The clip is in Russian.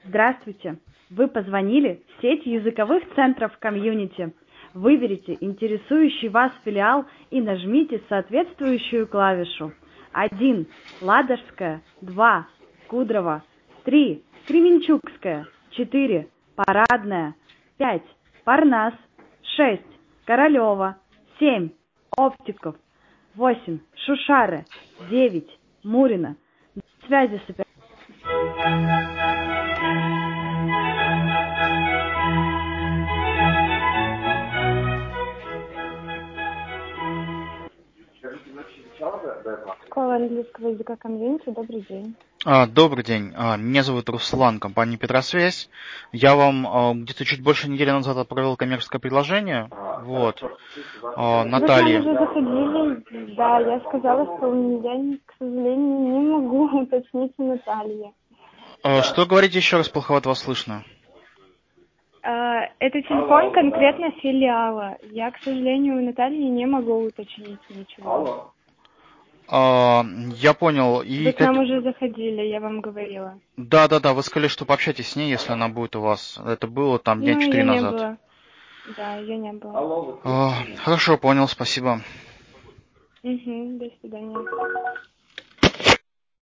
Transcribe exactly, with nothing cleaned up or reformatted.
Здравствуйте! Вы позвонили в сеть языковых центров комьюнити. Выберите интересующий вас филиал и нажмите соответствующую клавишу. один. Ладожская. два. Кудрово. три. Кременчугская. четыре. Парадная. пять. Парнас. шесть. Королева. семь. Оптиков. восемь. Шушары. девять. Мурино. До связи с оператором. Школа английского языка комьюнити. Добрый день. А, Добрый день. А, Меня зовут Руслан, компания Петросвязь. Я вам а, где-то чуть больше недели назад отправил коммерческое предложение. Вот. А, Вы к нам Наталья. уже заходили? Да, я сказала, что я, к сожалению, не могу уточнить у Натальи. А, Что говорите еще раз, плоховато вас слышно? А, Это телефон конкретно филиала. Я, к сожалению, у Натальи не могу уточнить ничего. А, Я понял. Вы И к как... нам уже заходили, я вам говорила. Да, да, да, вы сказали, что пообщайтесь с ней, если она будет у вас. Это было там дня Ну, четыре ее не назад. было. Да, ее не было. А, Хорошо, понял, спасибо. Угу, до свидания.